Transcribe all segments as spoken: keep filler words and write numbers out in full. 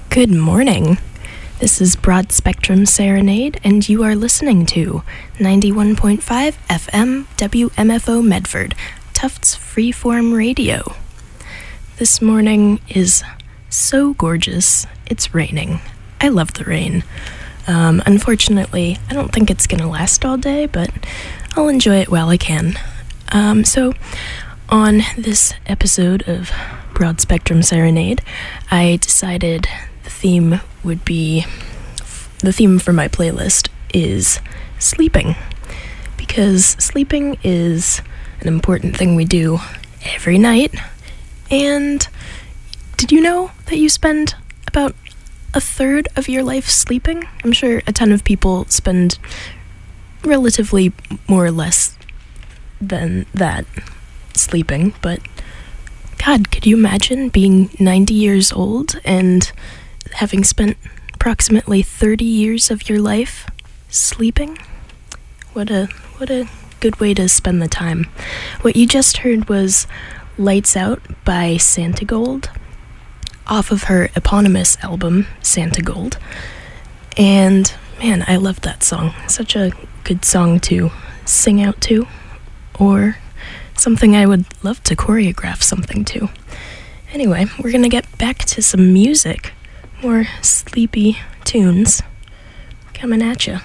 Good morning. This is Broad Spectrum Serenade, and you are listening to ninety-one point five F M W M F O Medford, Tufts Freeform Radio. This morning is so gorgeous. It's raining. I love the rain. Um, unfortunately, I don't think it's going to last all day, but I'll enjoy it while I can. Um, so, on this episode of Broad Spectrum Serenade, I decided the theme would be, the theme for my playlist is sleeping, because sleeping is an important thing we do every night. And did you know that you spend about a third of your life sleeping? I'm sure a ton of people spend relatively more or less than that sleeping, but God, could you imagine being ninety years old and having spent approximately thirty years of your life sleeping? What a what a good way to spend the time. What you just heard was Lights Out by Santigold, off of her eponymous album, Santigold. And man, I love that song. Such a good song to sing out to, or something I would love to choreograph something to. Anyway, we're gonna get back to some music, more sleepy tunes coming at ya.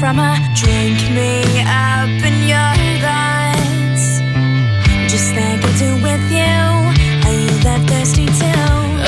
from a drink me up in your glass. Just like I do with you. Are you that thirsty too?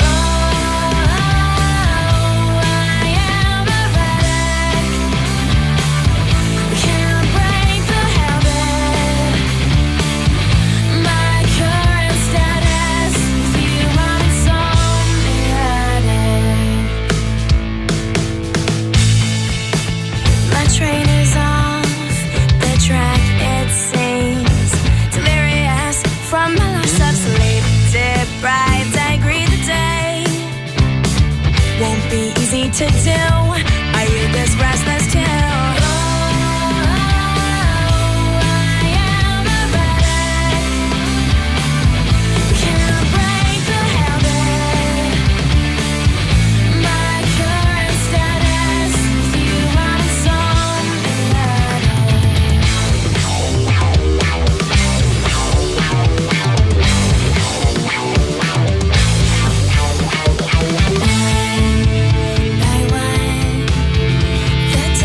To do, are you this restless too? The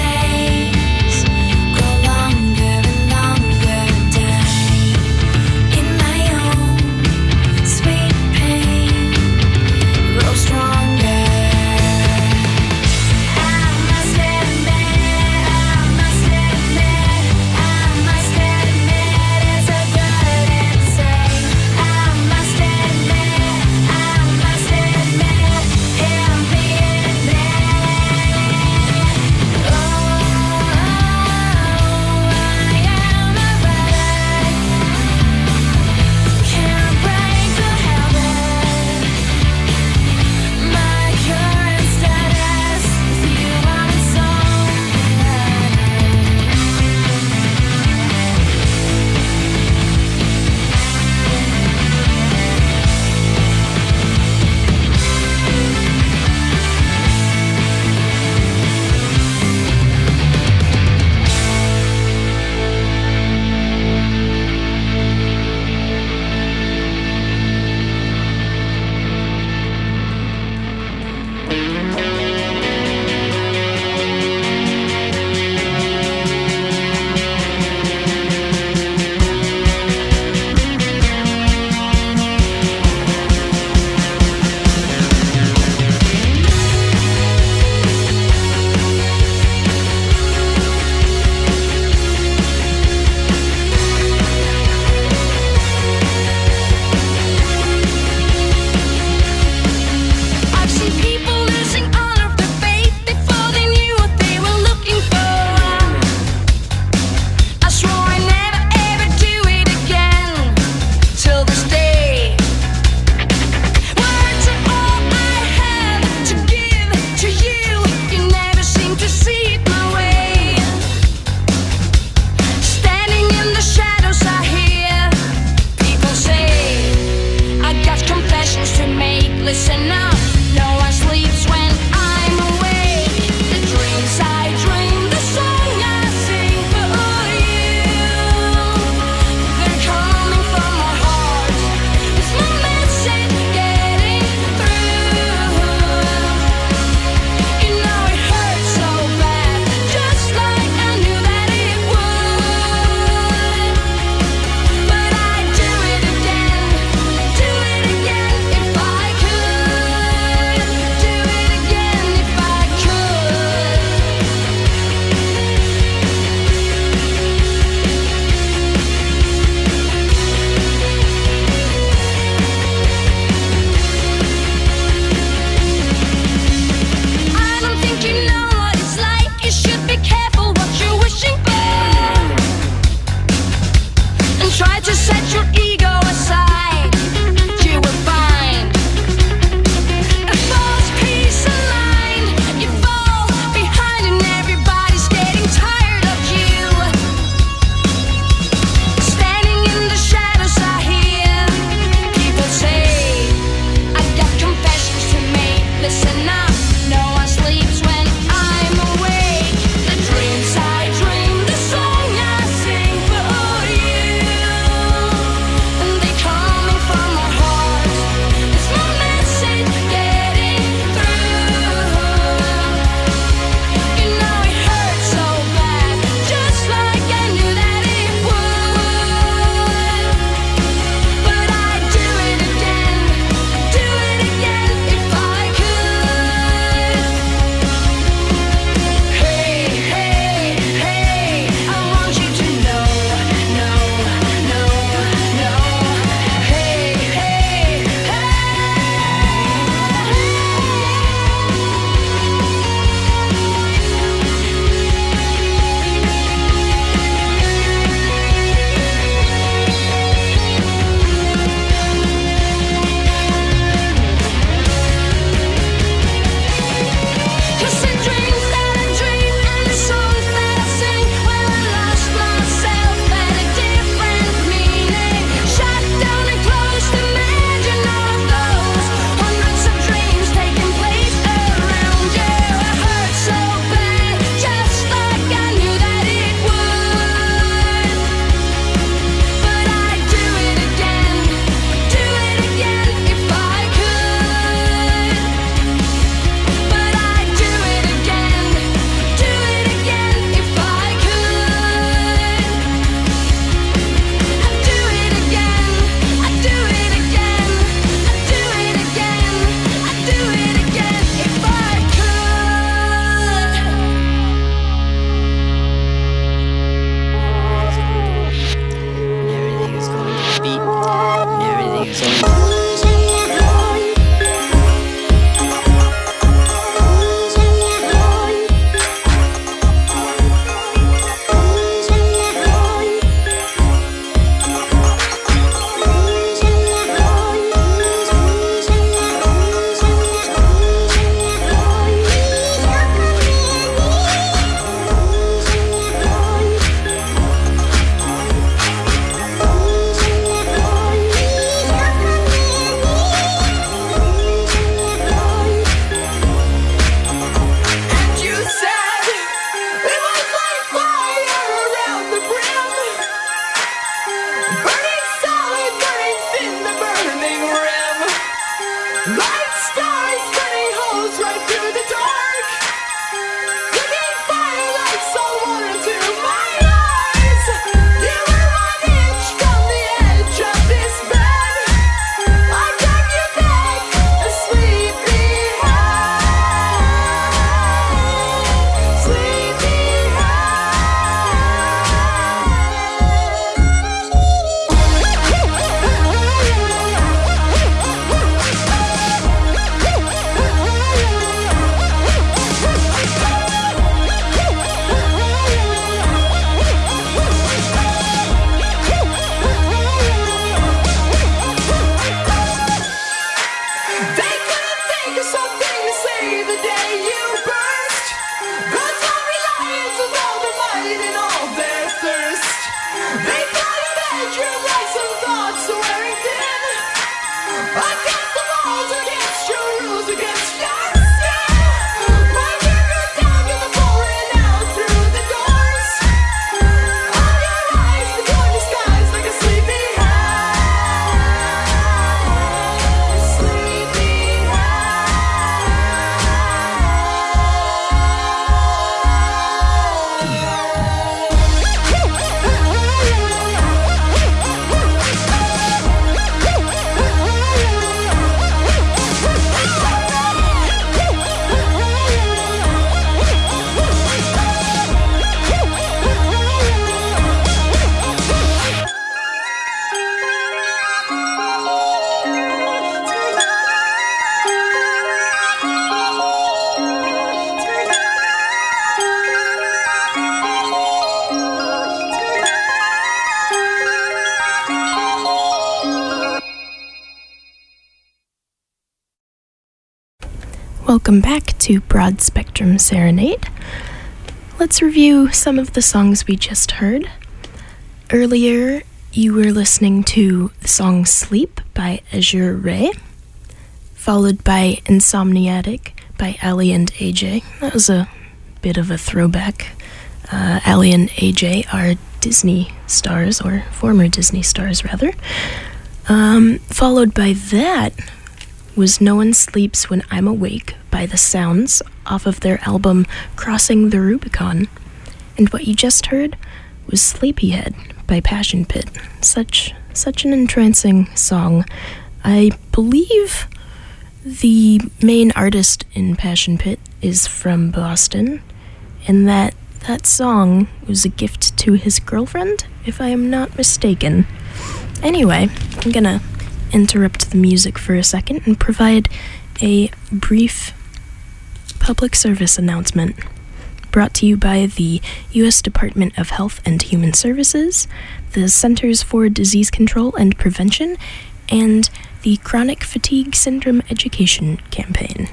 Welcome back to Broad Spectrum Serenade. Let's review some of the songs we just heard. Earlier, you were listening to the song Sleep by Azure Ray, followed by Insomniatic by Ali and A J. That was a bit of a throwback. Uh, Ali and A J are Disney stars, or former Disney stars, rather. Um, followed by that was No One Sleeps When I'm Awake by The Sounds off of their album Crossing the Rubicon. And what you just heard was Sleepyhead by Passion Pit. Such, such an entrancing song. I believe the main artist in Passion Pit is from Boston, and that that song was a gift to his girlfriend, if I am not mistaken. Anyway, I'm gonna interrupt the music for a second and provide a brief public service announcement brought to you by the U S Department of Health and Human Services, the Centers for Disease Control and Prevention, and the Chronic Fatigue Syndrome Education Campaign.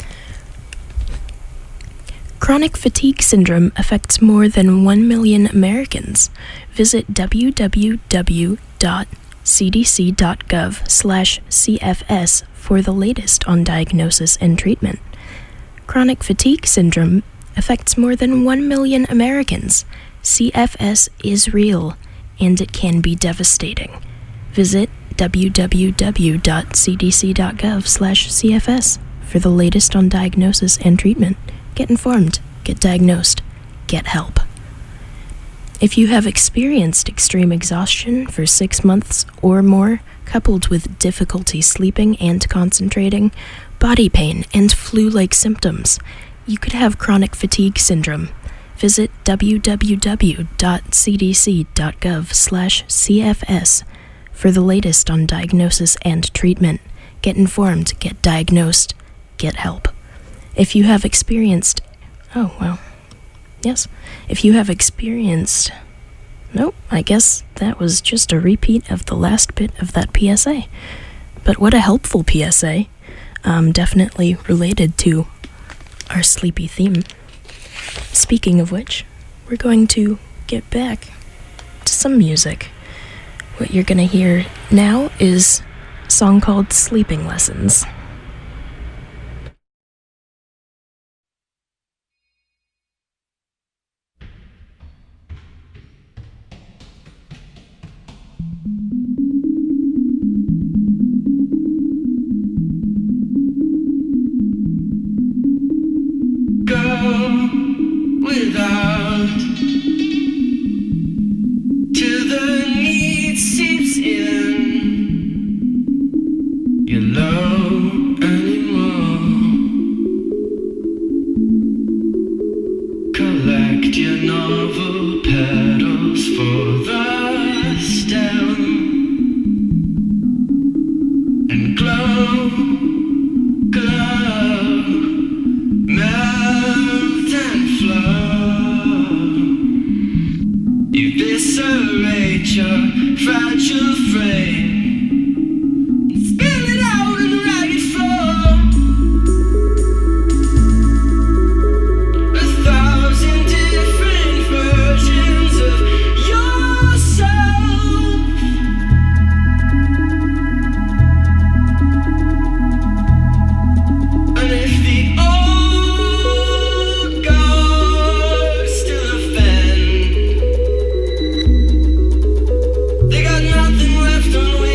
Chronic fatigue syndrome affects more than one million Americans. Visit w w w dot c d c dot gov slash c f s for the latest on diagnosis and treatment. Chronic fatigue syndrome affects more than one million Americans. C F S is real, and it can be devastating. Visit w w w dot c d c dot gov slash c f s for the latest on diagnosis and treatment. Get informed, get diagnosed, get help. If you have experienced extreme exhaustion for six months or more, coupled with difficulty sleeping and concentrating, body pain, and flu-like symptoms, you could have chronic fatigue syndrome. Visit w w w dot c d c dot gov slash c f s for the latest on diagnosis and treatment. Get informed, get diagnosed, get help. If you have experienced... Oh, well... Yes. If you have experienced... Nope, I guess that was just a repeat of the last bit of that P S A. But what a helpful P S A. Um, definitely related to our sleepy theme. Speaking of which, we're going to get back to some music. What you're gonna hear now is a song called Sleeping Lessons. Without till the need seeps in, you're low anymore. Collect your novel petals for the stem and glow, glow, melt and flow. Eviscerate your fragile frame and spill it out on the ragged floor. A thousand different versions of yourself. And if the old guard still offend, they got nothing left on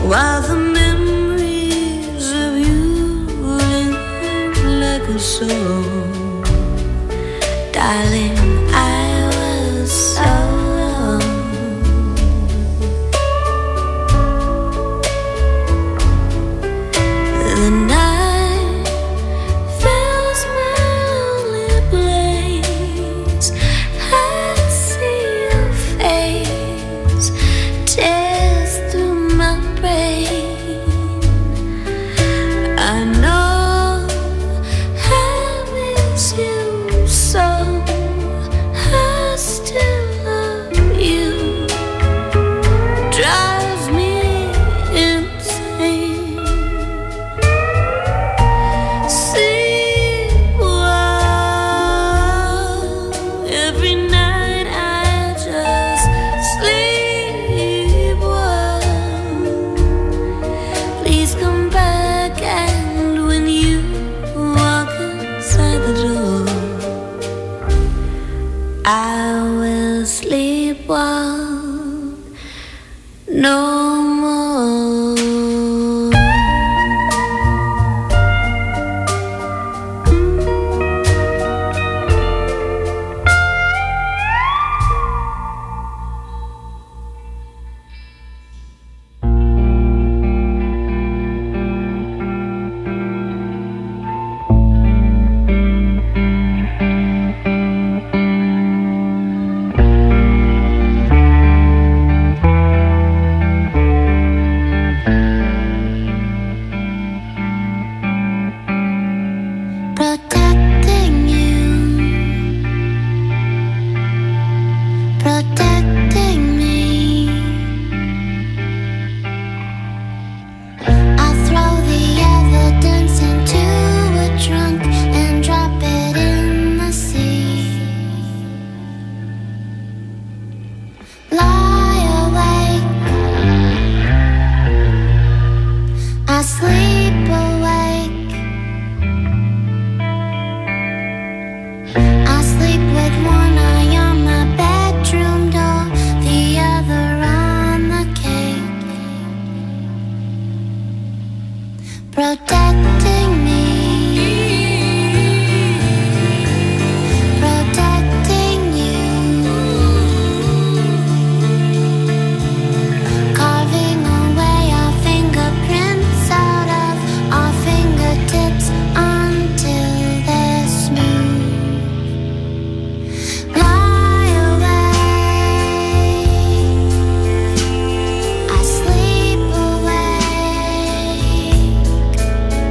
while the memories of you linger like a song. Darling, I was so wrong. The night fills my lonely place. I see your face tears through my brain. I know I miss you so. I still love you. Drives me insane. Sleep well. Every night I just sleep well. Please come back, and when you walk inside the door, I will sleep well no more. Protecting you, protecting me. I throw the evidence into a trunk and drop it in the sea. Lie awake, I sleep awake. I sleep with one eye on my bedroom door, the other on the cake. Protecting me, protecting you. Carving away our fingerprints out of our fingertips until they're smooth. Lie awake, I sleep awake.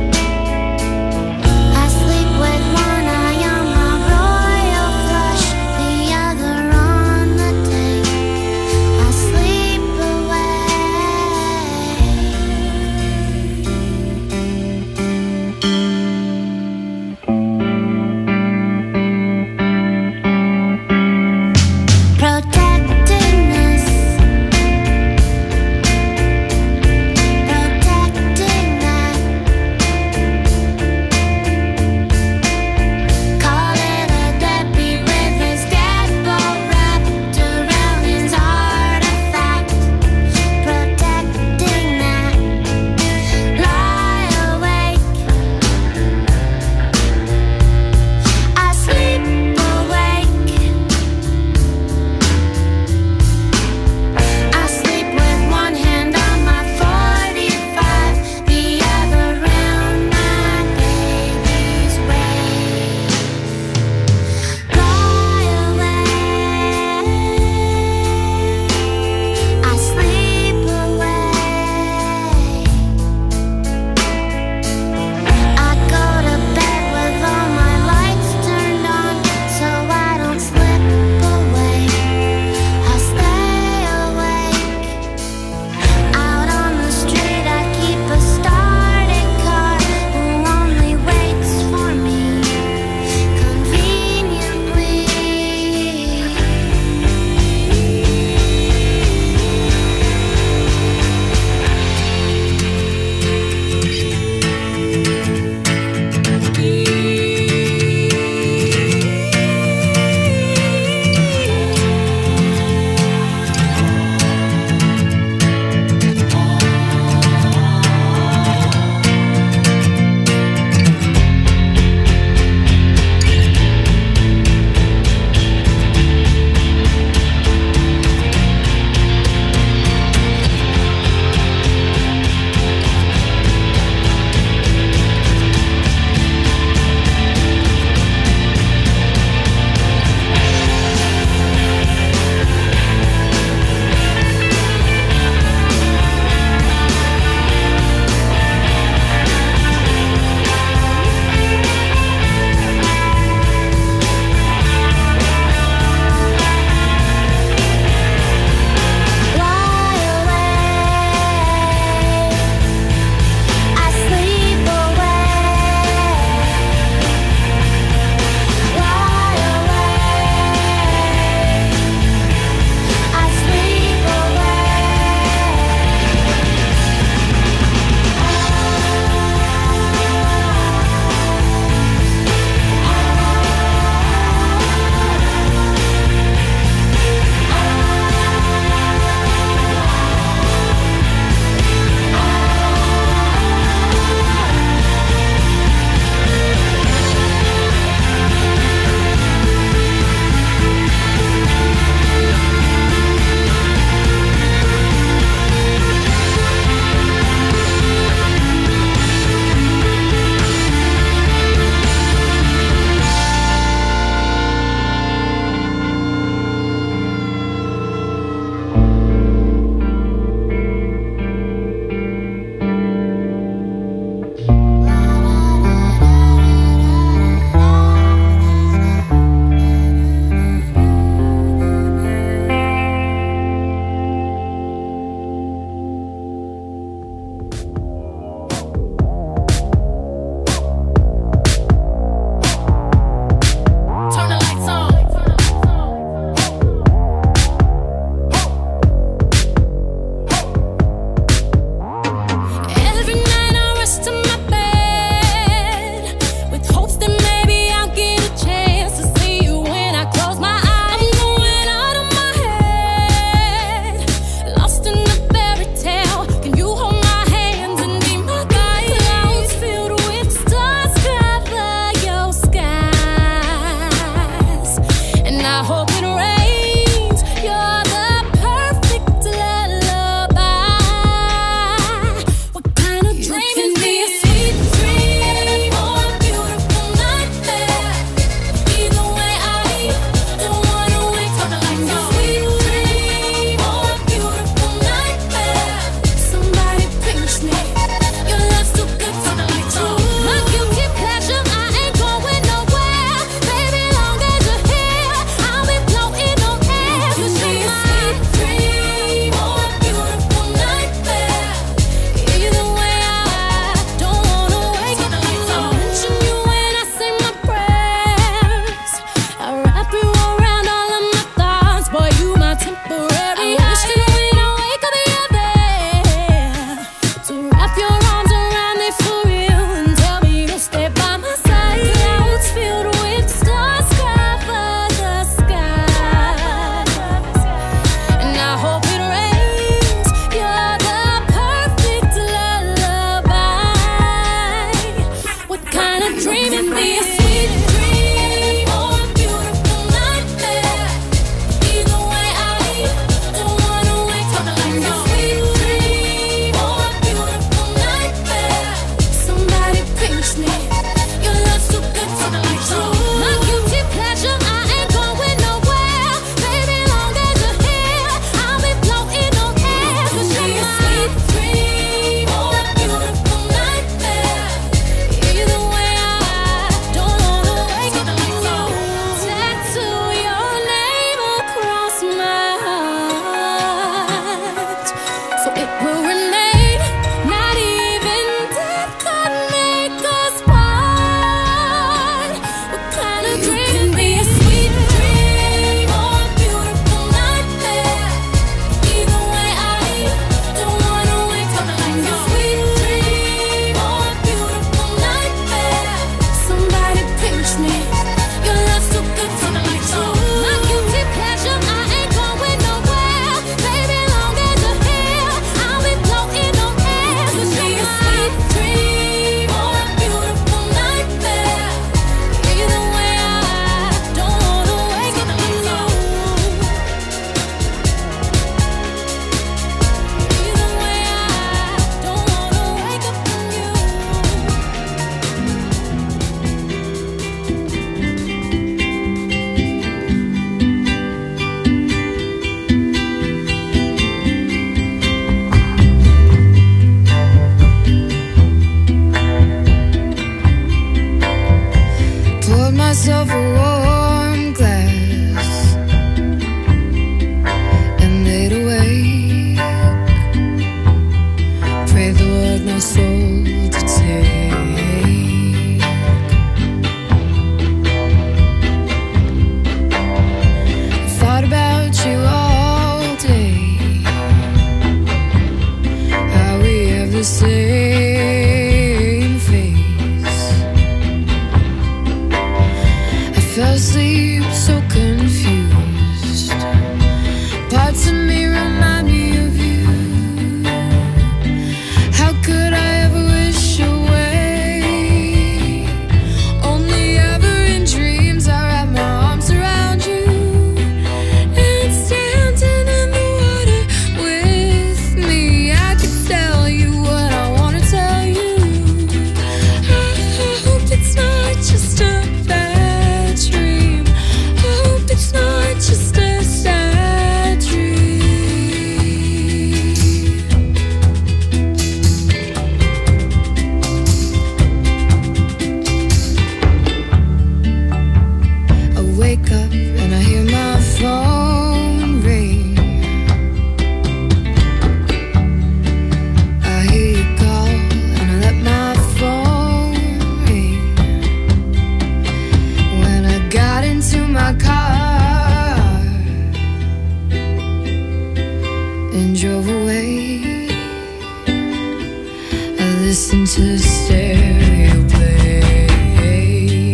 listen to stereo play.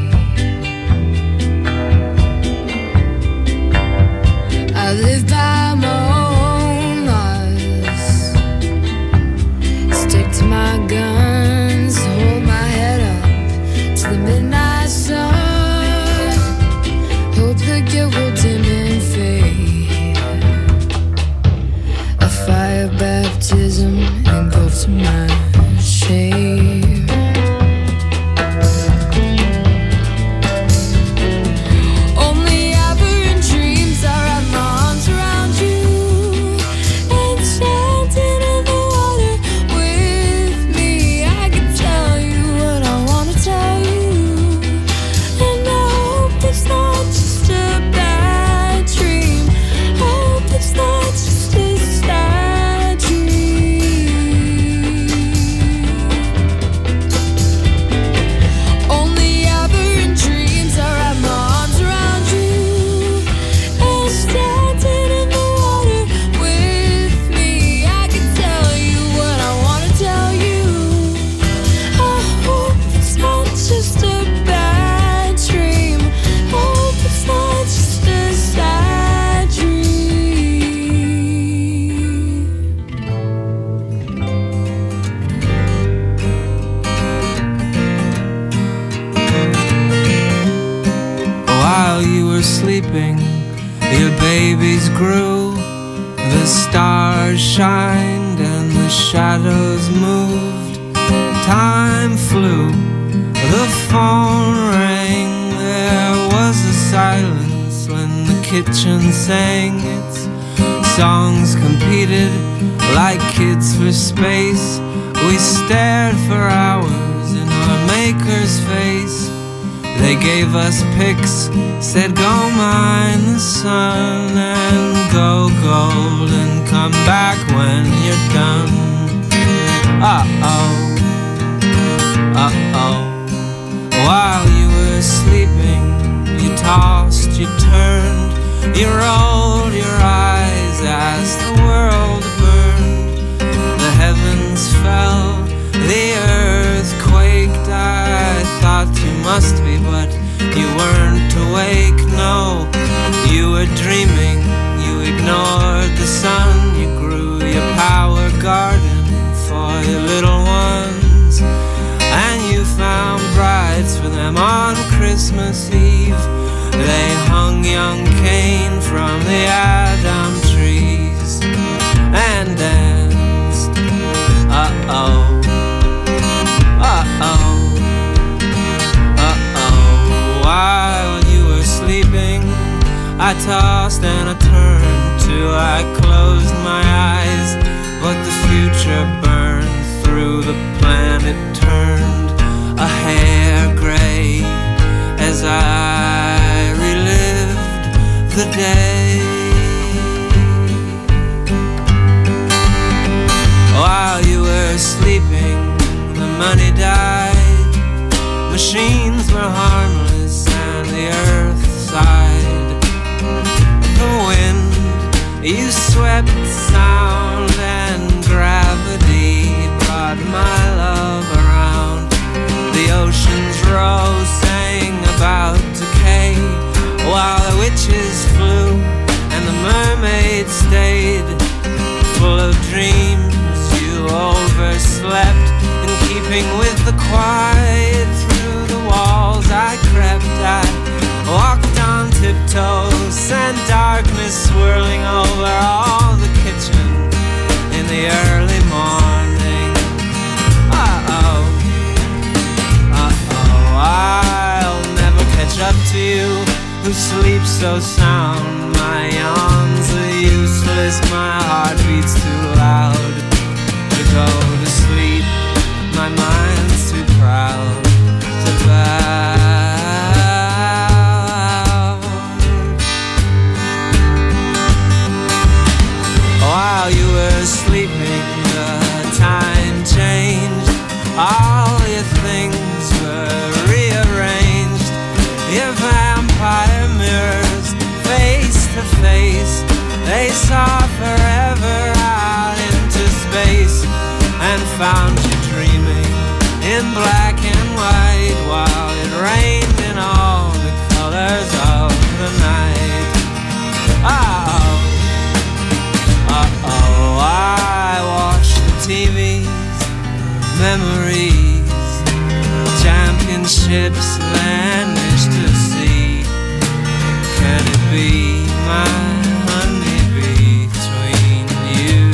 I live by my own laws, stick to my guns, hold my head up to the midnight sun. Hope the guilt will dim and fade. A fire baptism engulfs my shame. Only aberrant dreams I wrap my arms around you, enchanted in the water with me. I can tell you what I want to tell you, and I hope it's not just a bad dream. I hope it's not just a sad dream. Only aberrant dreams I wrap my arms around you, enchanted in the water with me. I can tell you what I want to tell you. I hope it's not just a bad dream. I hope it's not just a sad dream. While you were sleeping, your babies grew. The stars shined and the shadows moved. Time flew, the phone rang. There was a silence when the kitchen sang its songs, competed like kids for space. We stared for hours in our maker's face. They gave us pics, said go mine the sun and go gold and come back when you're done. Uh-oh, uh-oh. While you were sleeping, you tossed, you turned, you rolled your eyes as the world burned. The heavens fell, the earth quaked. I thought you must be, but you weren't awake. No, you were dreaming. You ignored the sun. You grew your power garden for your little ones, and you found brides for them on Christmas Eve. They hung young Cain from the Adam trees and danced. Uh-oh, uh-oh, uh-oh. While you were sleeping, I tossed and I turned till I closed my eyes, but the future burned through the planet, turned a hair gray as I relived the day. While you were sleeping, the money died, machines were harmless and the earth sighed. The wind, you swept sound and gravity brought my love around. The oceans rose, sang about decay, while the witches flew and the mermaids stayed. Full of dreams, you overslept, in keeping with the quiet. Through the walls I crept, I walked on tiptoes, and darkness swirling over all the kitchen in the early morning. Uh-oh, uh-oh, I'll never catch up to you, who sleeps so sound. My yawns are useless, my heart beats too loud to go to sleep. My mind's too proud to bow. While you were sleeping, the time changed. All your things were rearranged. Your vampire mirrors, face to face, they saw forever out into space. and found you dreaming in black and white while it rained in all the colors of the night. Oh, uh-oh, I watch the T V's, memories, championships vanish to sea. Can it be my honeybee between you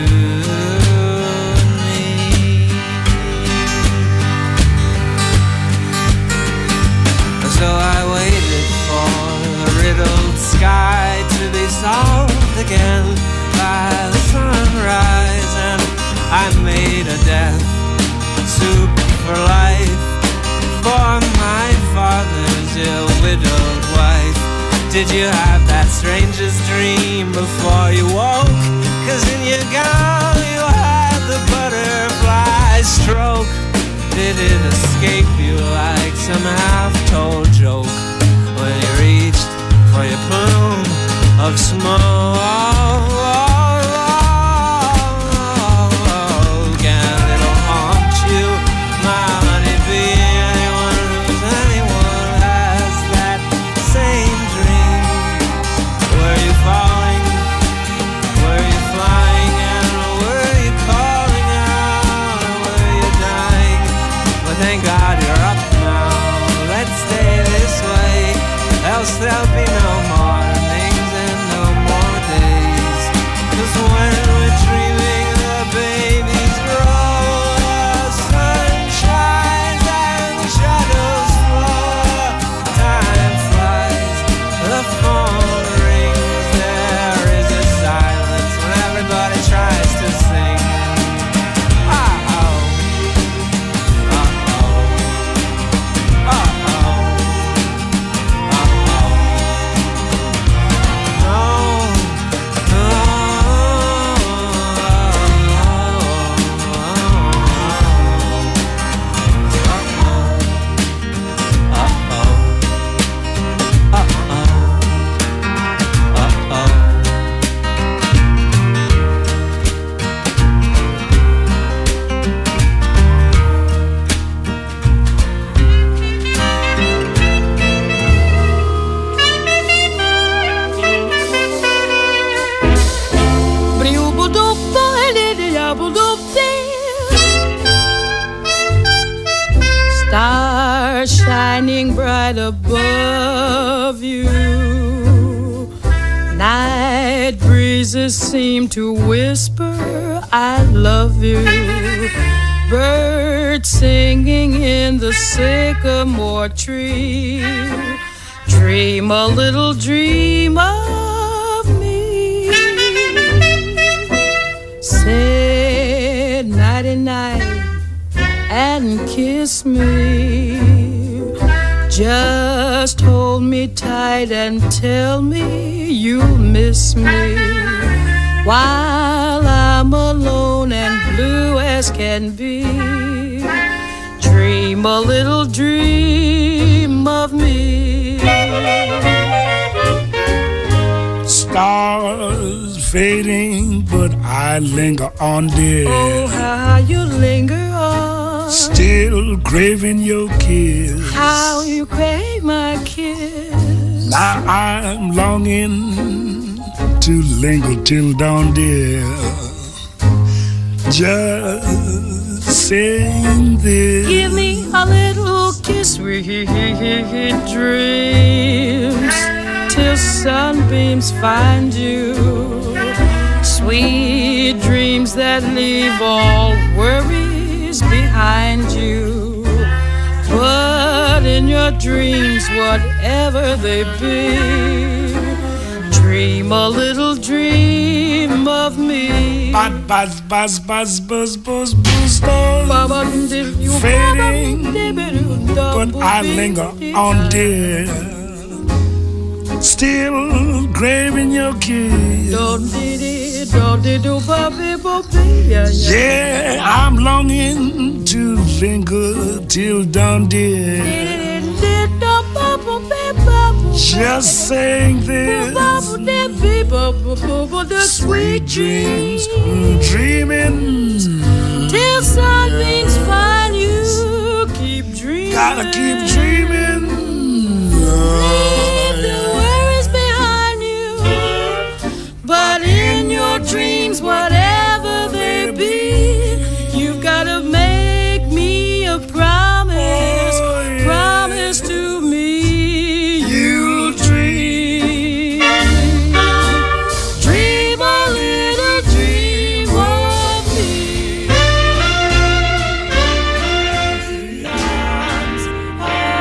and me? So I waited for the riddled sky to be solved again by the sunrise, and I made a death soup for life for my father's ill-widowed wife. Did you have that strangest dream before you woke? 'Cause in your gown you had the butterfly stroke. Did it escape you like some half-told joke when you reached for your plume of smoke? And it'll haunt you, my honeybee. Anyone who's anyone has that same dream. Were you falling? Were you flying? And were you calling out? Or were you dying? Well, thank God you're up now. Let's stay this way, else there'll be no mornings and no more days. 'Cause when we're dreaming, the babies grow, the sun shines and the shadows flow. Time flies, the phone rings, there is a silence when everybody tries to sing. Uh-oh, uh-oh, uh-oh, uh-oh. No, no, Stars shining bright above you. Night breezes seem to whisper, I love you. Birds singing in the sycamore tree. Dream a little dream of me. Say nighty-night and kiss me. Just hold me tight and tell me you'll miss me. While I'm alone and blue as can be. Dream a little dream of me. Stars fading, but I linger on, dear. Oh, how you linger on. Still craving your kiss. How you crave my kiss. Now I'm longing to linger till dawn, dear. Just saying this. Give me a little kiss, sweet dreams, till sunbeams find you. Sweet dreams that leave all worries behind you. But in your dreams, whatever they be, dream a little dream of me. Buzz, buzz, buzz, buzz, buzz, buzz, buzz, stars fading, but I linger on, dear. Still craving your kiss. Yeah, I'm longing to linger till dawn, dear. Just saying this. Sweet dreams, dreaming till gotta keep dreaming. Leave the worries behind you, but in your dreams, whatever they be, you've gotta make me a promise. Oh, yeah. Promise to me you'll dream. Dream a little dream of me. The arms of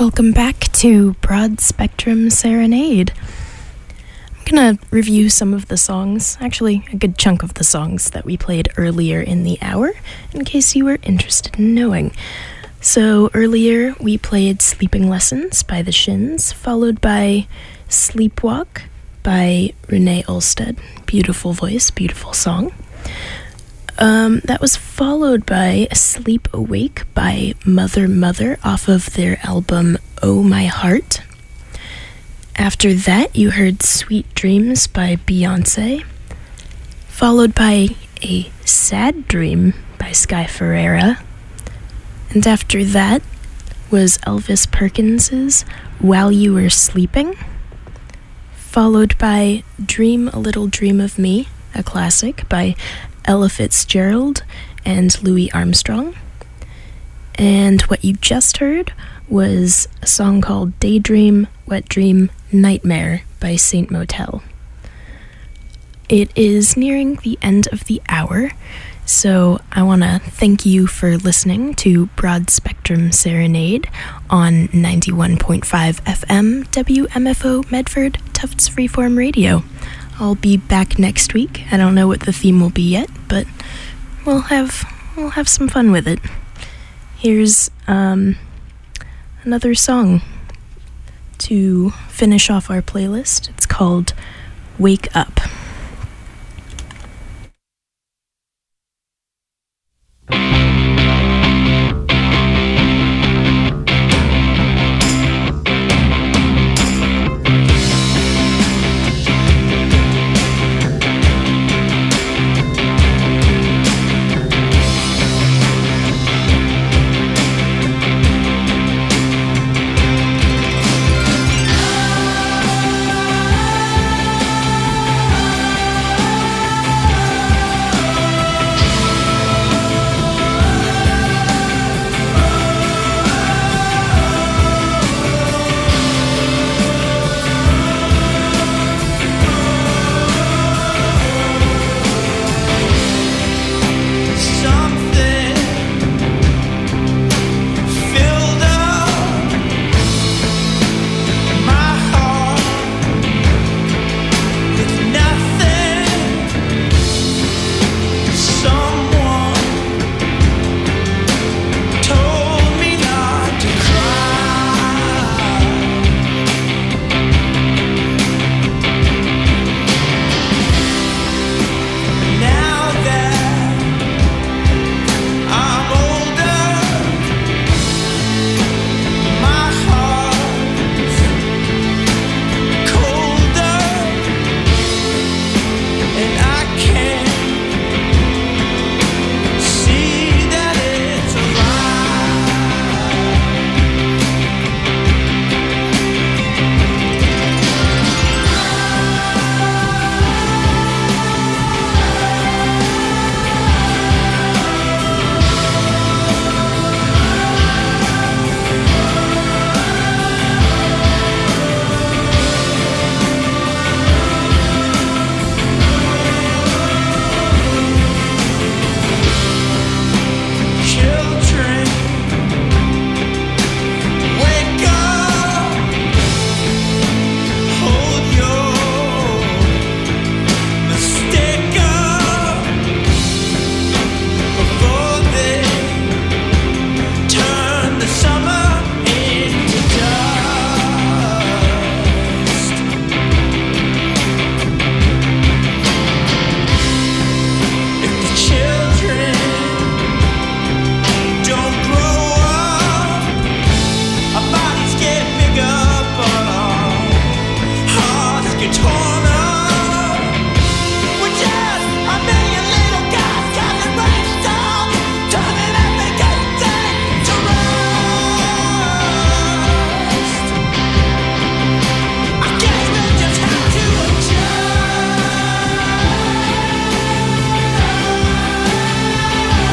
Welcome back to Broad Spectrum Serenade. I'm gonna review some of the songs, actually a good chunk of the songs that we played earlier in the hour, in case you were interested in knowing. So earlier we played Sleeping Lessons by the Shins, followed by Sleepwalk by Renee Olstead. Beautiful voice, beautiful song. Um, that was followed by Sleep Awake by Mother Mother off of their album Oh My Heart. After that, you heard Sweet Dreams by Beyonce, followed by A Sad Dream by Sky Ferreira. And after that was Elvis Perkins's While You Were Sleeping, followed by Dream a Little Dream of Me, a classic by Ella Fitzgerald and Louis Armstrong. And what you just heard was a song called Daydream, Wet Dream, Nightmare by Saint Motel. It is nearing the end of the hour, so I want to thank you for listening to Broad Spectrum Serenade on ninety-one point five F M W M F O Medford, Tufts Freeform Radio. I'll be back next week. I don't know what the theme will be yet, but we'll have we'll have some fun with it. Here's um, another song to finish off our playlist. It's called Wake Up.